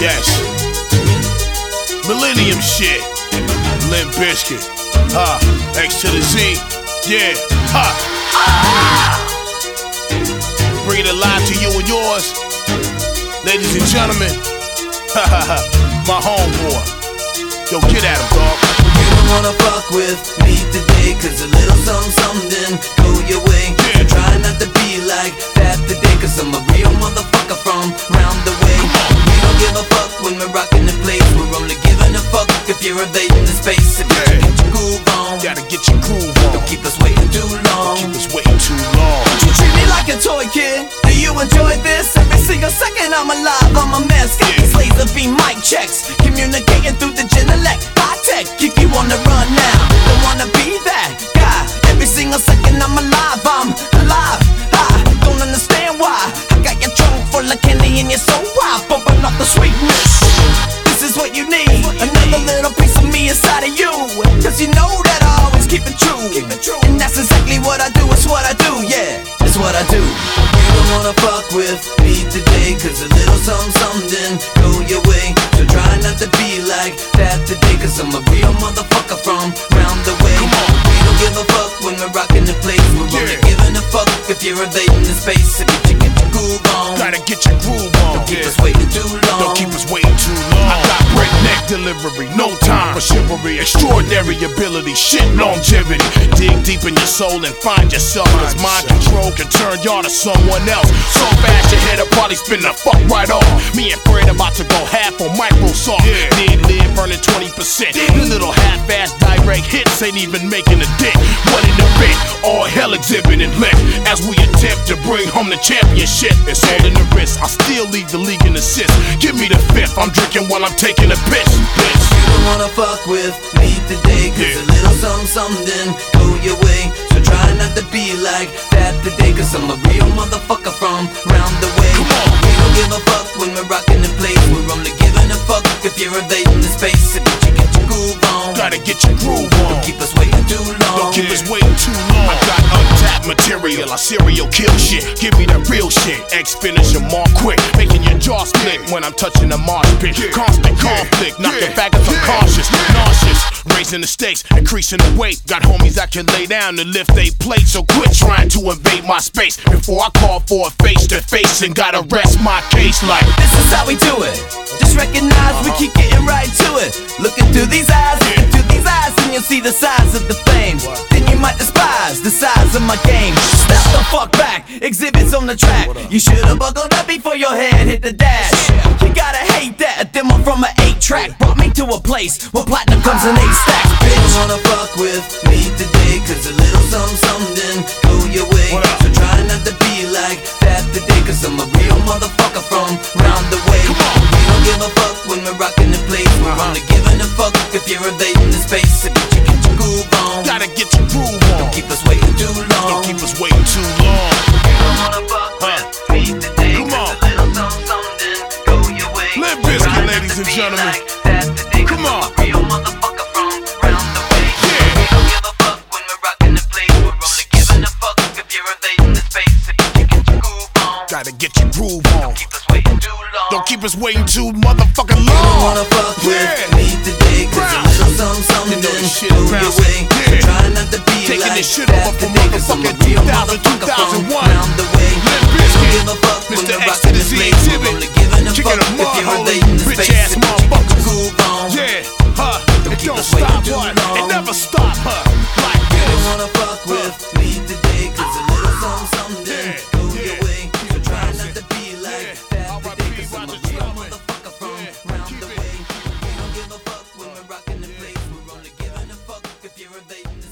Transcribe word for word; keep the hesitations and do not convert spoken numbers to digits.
Yes. Millennium shit. Limp Bizkit. Ha. X to the Z. Yeah. Ha. Ah. Bringing it live to you and yours. Ladies and gentlemen. Ha ha ha. My homeboy. Yo, get at him, dog. You don't wanna fuck with me today, cause a little something, something go your way. Yeah. So try not to be like that today, cause I'm a real motherfucker from round the way. We don't give a fuck when we're rocking the place. We're only giving a fuck if you're invading the space. If you Yeah. get your groove on, Gotta get your groove on. don't keep us waiting too long. Keep us waiting too long. Don't you treat me like a toy, kid? Do you enjoy this? Every single second I'm alive, I'm a mess. Got these laser beam mic checks, communicating through the Genelec. High tech, keep you on the run now. Don't wanna be that guy. Every single second I'm alive, I'm alive. I don't understand why. I got your trunk full of candy and you're so wild, bumping up the sweetness. This is what you need, another little piece of me inside of you. Cause you know that I always keep it true. And that's exactly what I do, it's what I do, yeah, it's what I do. You don't wanna fuck with me today, cause a little something, something go your way. So try not to be like that today, cause I'm a real motherfucker from round the way. We don't give a fuck when we're rocking the place. We're only Yeah. giving a fuck if you're invading the space. If you get your groove on, Gotta get your groove on. don't keep Yeah. us waiting too long. Don't keep us waiting too long. I got breakneck delivery, no time for chivalry, extraordinary ability, shit longevity. Dig deep in your soul and find yourself. Cause mind control can turn y'all to someone else. So fast your head will probably spin the fuck right off. Me and Fred about to go half on Microsoft. Dig live earning twenty percent. The little half-ass direct hits ain't even making a dent. What an event, all hell exhibiting lit. As we attempt to bring home the championship. It's all in the wrist, I still lead the league in assists. Give me the fifth, I'm drinking while I'm taking a piss. Piss. You don't wanna fuck with me today, cause Yeah. a little something, something go your way. So try not to be like that today, cause I'm a real motherfucker from round the way. Come on. We don't give a fuck when we're rocking the place. We're only giving a fuck if you're invading the space. If you get your groove on, Gotta get your groove on. keep us waiting too long. Don't keep us waiting too long. I got untapped material, I serial kill shit. Give me that real shit. X finish them all quick, making your jaw split when I'm touching the marsh pit. Constant conflict, knocking faggots unconscious, nauseous, raising the stakes, increasing the weight. Got homies that can lay down and lift they plate, so quit trying to invade my space before I call for a face to face and gotta rest my case like. This is how we do it. Just recognize we keep getting right to it. Looking through these eyes, looking through these eyes, and you'll see the size of the flames. Then you might despise the size of my game. Step the fuck back, exhibits on the track. You should've buckled up before your head hit the dash. You gotta hate that, demo from an eight track brought me to a place where platinum comes in eight stacks. Bitch, you wanna fuck with me today, cause a little something, something go your way. What up? So try not to be like that today, cause I'm a real motherfucker from round the way. Come on. We don't give a fuck when we're rocking the place. We're Uh-huh. only giving a fuck if you're invading the space. If you get your groove on, Gotta get your groove on. keep us waiting too long. Don't keep us waiting too long. You don't wanna fuck with me today, Come on. cause a little something, something go your way. Limp Try Bizkit, not ladies to and be gentlemen. like that today, 'cause Come on. I'm a real motherfucker from round the way. Yeah. We don't give a fuck when we're rocking the place. We're only giving a fuck if you're invading the space. If you get your groove on, Gotta get your groove on. keep us waiting too long. Don't keep us waiting too motherfucking You don't long. wanna fuck with Yeah. me today, cause a Bounce. little something, something You know this shit go your bounce. way. So Yeah. try not to be Taking like this shit that over from today, cause I'm a motherfucking real two thousand, motherfucker two thousand from one. round the way. Limp We don't Bizkit. give a fuck when Mister we're X rocking to the the Z place. exhibit. We're only giving a Kicking fuck them if mud you're holes, invading the bitch space. ass If you get your motherfuckers. groove on, Yeah, huh? It keep don't us waiting stop, too huh? It long. never stop, huh? Like you don't this. wanna fuck with me today, cause a little something, something Yeah, go yeah. your way. So Keep try bouncing. not to be like Yeah. that R I P today, cause I'm a Roger real Stillman. motherfucker from Yeah. round Keep the it. way. We don't give a fuck when we're rocking the place. We're only giving a fuck if you're invading the